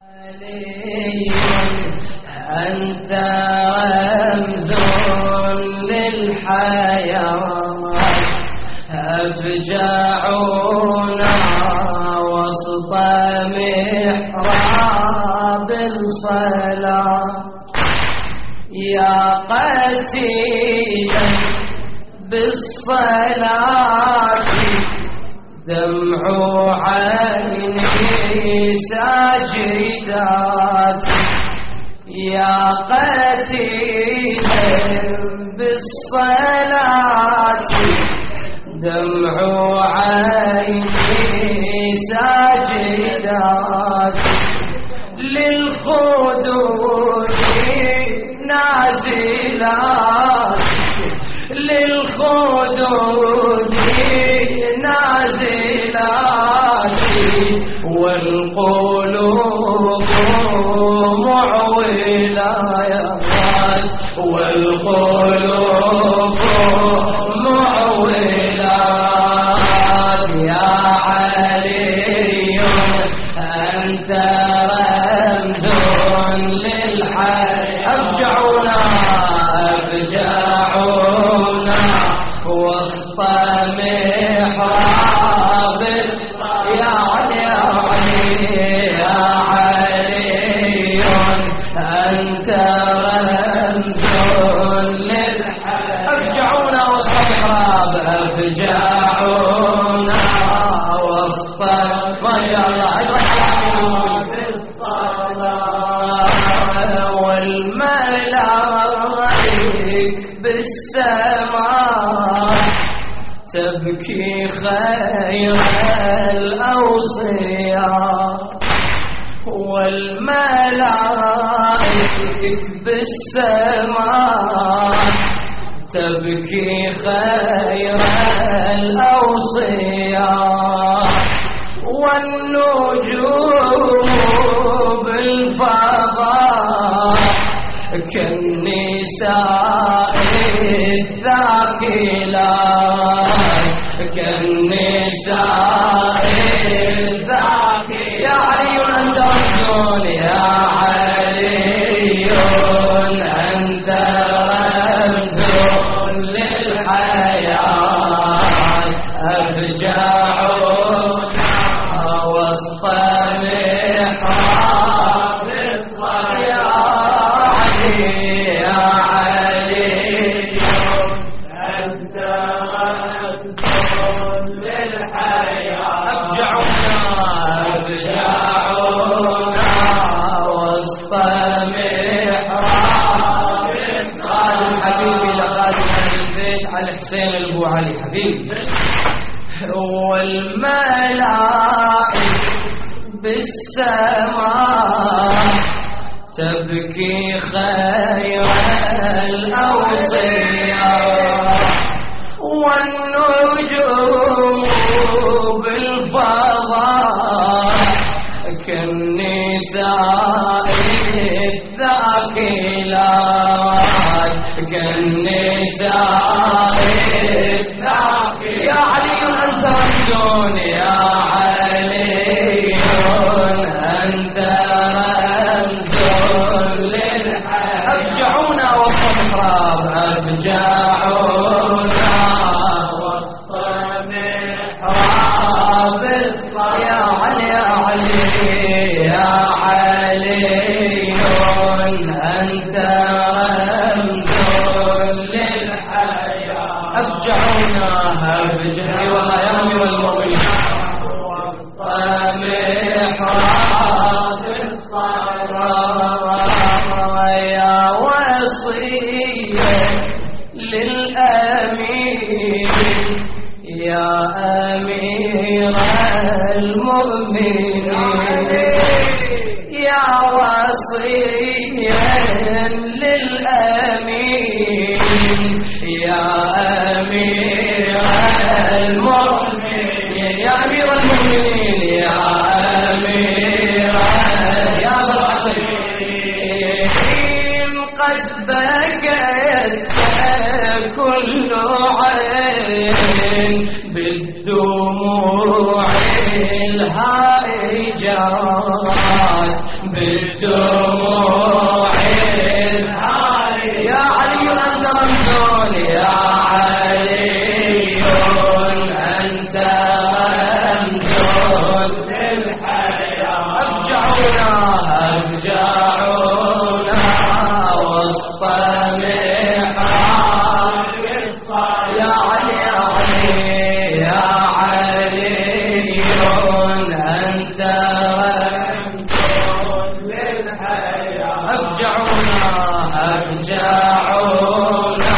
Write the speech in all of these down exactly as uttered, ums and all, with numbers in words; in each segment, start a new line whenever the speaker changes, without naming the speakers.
أنت رمز للحياة، أفجعنا وسط محراب الصلاة، يا قتيلا بالصلاة دمع عيني ساجدات، يا قتيلا بالصلاة دمع عيني ساجدات، للخدود نازلات، للخدود نازلات، والقلوب معولات، والقلوب معولات، يا علي أنت رمز للحياة، أفجعنا أفجعنا وسط محراب، يا علي يا علي يا علي أنت رمز للحياة، أفجعنا وسط محراب، أفجعنا وسط، ما شاء الله أجرك والملائك بالسماء تبكي خير الأوصياء، والملائك بالسماء تبكي خير الأوصياء، والنجوم بالفضاء كالنساء الذاكلات، كالنساء الذاكلات، يا علي أنت رمز، يا علي أنت رمز للحياة، أفجعنا وسط محراب الصلاة، يا علي يا علي أنت رمز للحياة، أفجعنا أفجعنا وسط محراب الصلاة، حبيبي لقادم أهل البيت على حسين البو علي حبيبي، والملائك بالسماء تبكي خير الأوصياء، والنجوم بالفضاء كالنساء الذاكلات، كالنساء الذاكلات، يا علي أنت رمز، يا علي أنت رمز للحياة، أفجعونا وسط محراب، أفجعونا وسط محراب الصلاة، يا علي يا علي يا علي أنت رمز للحياة، أفجعونا أفجعي والله يا أمي والمؤمنين وسط محراب الصلاة، يا وصية للأمين، يا أمير المؤمنين، يا وصية للأمين، يا أمير المؤمنين، يا أمير المؤمنين، يا أمير يا أبا الحسين، قد بكت كل عين بالدموع الهائجة، بالدموع الهاري يا علي أنت رمز يا علي أنت رمز للحياة أفجعونا أفجعونا وسط محراب يا علي يا علي يا علي أنت أفجعونا أفجعونا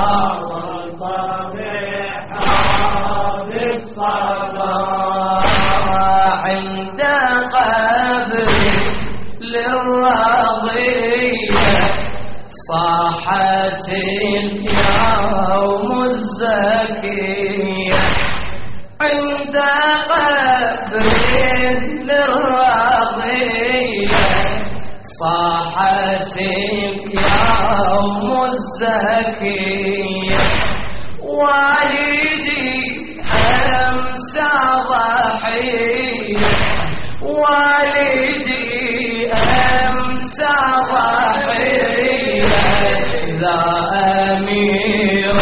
عند قبر للرضية صاحت اليوم الزكية عند قبر للرضية صاحت اليوم الزكية والدي أمسى ضحية والدي أمسى ضحية ذا أمير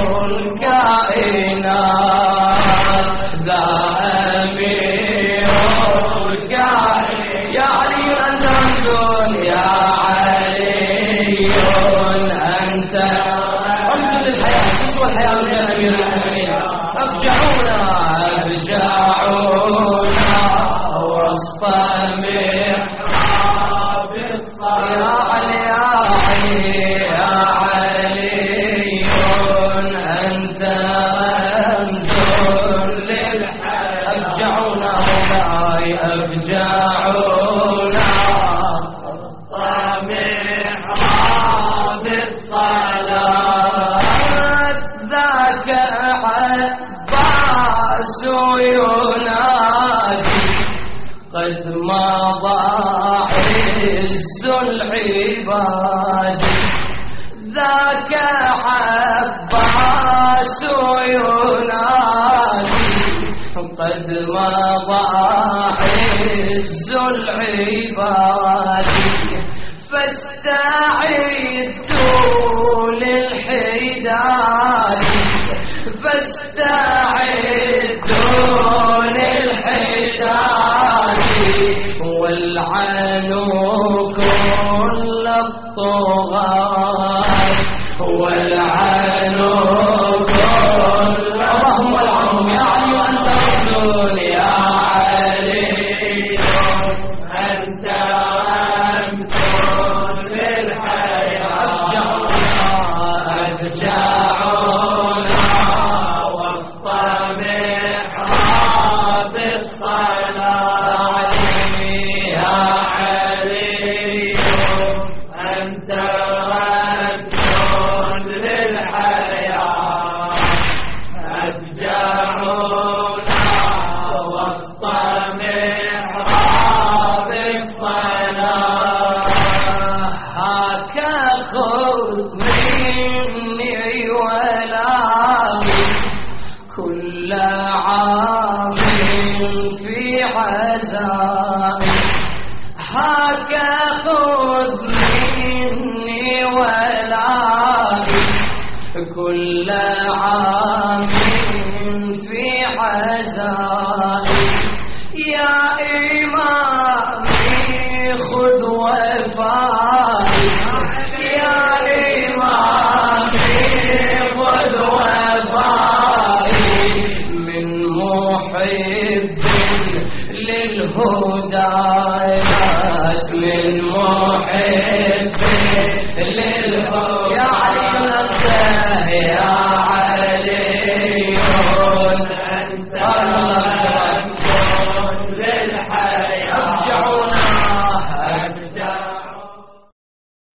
الكائنات ذا أمير الكائنات يا علي أنت رمز يا علي أنت رمز للحياة تسوى الحياة من أمير المؤمنين أفجعونا أفجعونا وسط محراب يا علي يا علي يا علي أنت رمز للحياة أفجعونا مولاي أفجعونا وسط محراب الصلاة ذاك عباس ينادي قد مضى عز العباد ذاك عباس ينادي قد مضى عز العباد فاستعدوا للحداد فاستعدوا للحداد والعنوا كل الطغاة والعنوا كل اللهم العنهم يا علي أنت رمز يا علي أنت رمز للحياة أفجعونا أفجعونا وسط محراب الصلاة يا علي أنت رمز للحياة أفجعونا وسط محراب الصلاة هاك خذ مني ولامي كل عام في عزائي هاك خذ مني ولامي كل عام في عزائي يا إمامي خذ وفائي يا إمامي خذ وفائي من محب للهدى